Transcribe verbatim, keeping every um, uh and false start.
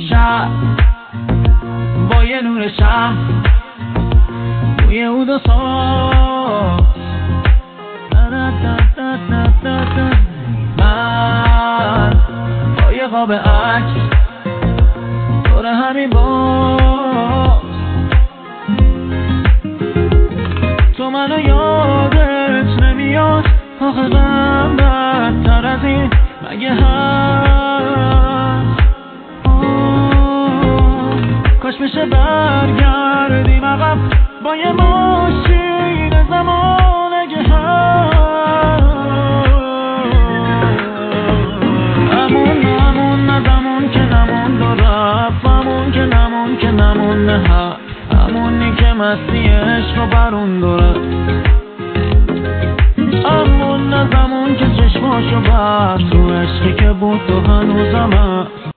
شهر با یه نور شهر توی اود و ساز من با یه قاب عکس دور همین باز تو منو یادت نمیاد آخه غم بدتر از این مگه هست کاش بشه برگردیم عقب با یه ماشین زمان اگه هست همون همون نزمون که نمون و رفت همون که نمون که نمون نه همونی که مستی عشق و برون داره همون نزمون که چشماشو بست تو عشقی که بود تو هنوزم